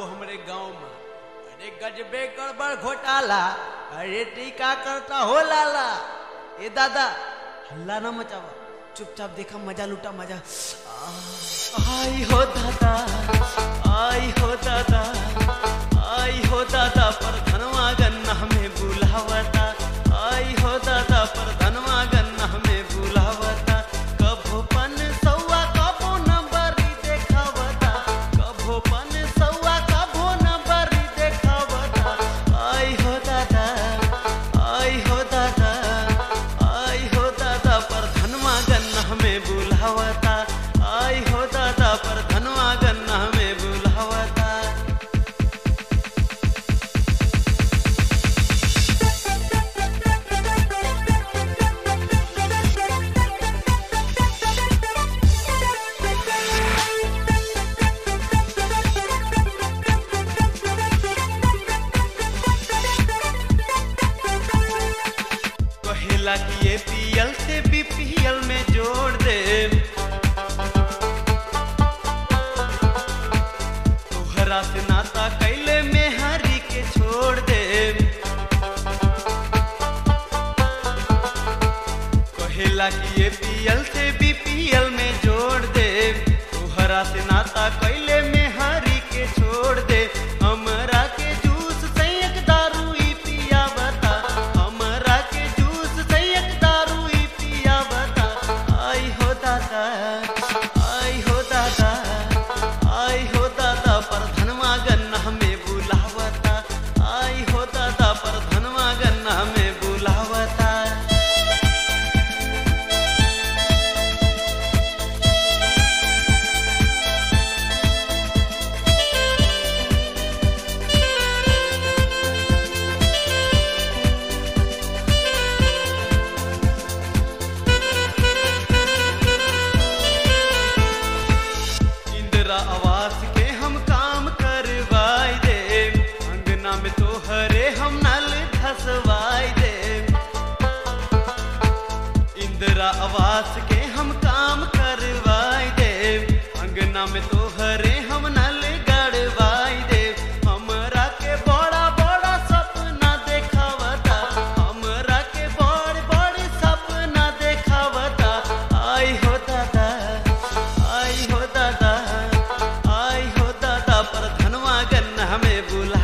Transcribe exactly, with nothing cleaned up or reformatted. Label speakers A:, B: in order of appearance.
A: हमरे गांव में। अरे गजबे गड़बड़ घोटाला। अरे टीका करता हो लाला। ए दादा हल्ला ना मचावा, चुपचाप देखा, मजा लूटा मजा। आई हो दादा, आई हो दादा, आई हो दादा, पर धनवा गन्ना में बुलावता। आई हो दादा, पर धनवा गन्ना में बुलावता। कभो पन सौआ कभो नंबरी देखावता। कभो पन सौआ कभो नंबरी देखावता। आई हो दादा, आई हो दादा, आई हो दादा, पर धनवा गन्ना में बुलावता। आई हो दादा, पर धनवा गन्ना में बुलावता। कहेला कि ये पीएल से बीपीएल में जोड़ दे। तोहरा से नाता कैले में हरी के छोड़ दे। कहेला कि ये पीएल से बीपीएल में जोड़ दे। तोहरा से नाता कैले में हरी के छोड़ दे। हमरा के जूस से एक दारू ई पिया बता। हमरा के जूस से एक दारू ई पिया बता। आई हो दादा, आई हो दादा, आई हो दादा, पर धनवा गन्ना में बुलावता। आई हो दादा, पर धनवा गन्ना में बुलावता। इंदिरा आवास के हम काम करवाई दे। अंगना में तोहरे हम नल धसवाई दे। इंदिरा आवास के हम काम करवाई दे। अंगना में तोहरे हम नल गड़वाई दे। हमरा के बड़ा बड़ा सपना देखावता। हमरा के बड़ बड़ सपना देखावता। आई हो दादा, आई हो दादा, आई हो दादा, पर धनवा गन्ना में बुला